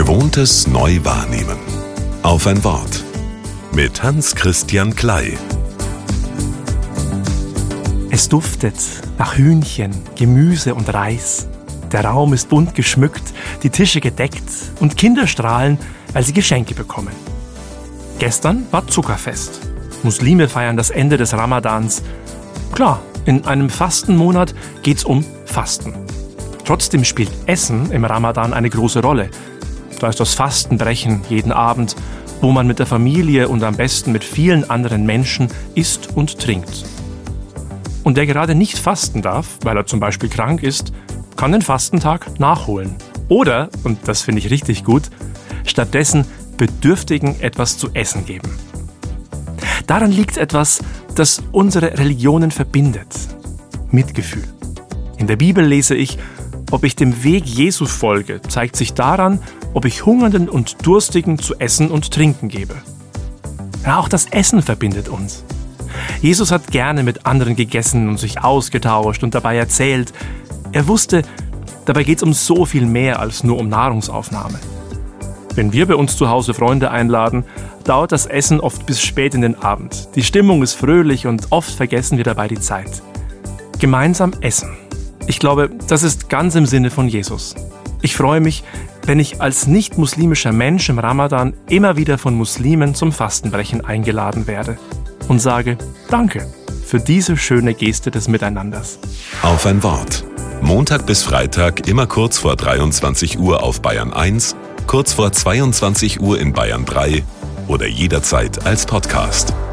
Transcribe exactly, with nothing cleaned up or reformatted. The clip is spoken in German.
Gewohntes neu wahrnehmen. Auf ein Wort. Mit Hans-Christian Kley. Es duftet nach Hühnchen, Gemüse und Reis. Der Raum ist bunt geschmückt, die Tische gedeckt und Kinder strahlen, weil sie Geschenke bekommen. Gestern war Zuckerfest. Muslime feiern das Ende des Ramadans. Klar, in einem Fastenmonat geht's um Fasten. Trotzdem spielt Essen im Ramadan eine große Rolle. Da ist das Fastenbrechen jeden Abend, wo man mit der Familie und am besten mit vielen anderen Menschen isst und trinkt. Und der gerade nicht fasten darf, weil er zum Beispiel krank ist, kann den Fastentag nachholen. Oder, und das finde ich richtig gut, stattdessen Bedürftigen etwas zu essen geben. Daran liegt etwas, das unsere Religionen verbindet. Mitgefühl. In der Bibel lese ich, ob ich dem Weg Jesu folge, zeigt sich daran, ob ich Hungernden und Durstigen zu essen und trinken gebe. Ja, auch das Essen verbindet uns. Jesus hat gerne mit anderen gegessen und sich ausgetauscht und dabei erzählt. Er wusste, dabei geht es um so viel mehr als nur um Nahrungsaufnahme. Wenn wir bei uns zu Hause Freunde einladen, dauert das Essen oft bis spät in den Abend. Die Stimmung ist fröhlich und oft vergessen wir dabei die Zeit. Gemeinsam essen. Ich glaube, das ist ganz im Sinne von Jesus. Ich freue mich, wenn ich als nicht-muslimischer Mensch im Ramadan immer wieder von Muslimen zum Fastenbrechen eingeladen werde und sage Danke für diese schöne Geste des Miteinanders. Auf ein Wort. Montag bis Freitag immer kurz vor dreiundzwanzig Uhr auf Bayern eins, kurz vor zweiundzwanzig Uhr in Bayern drei oder jederzeit als Podcast.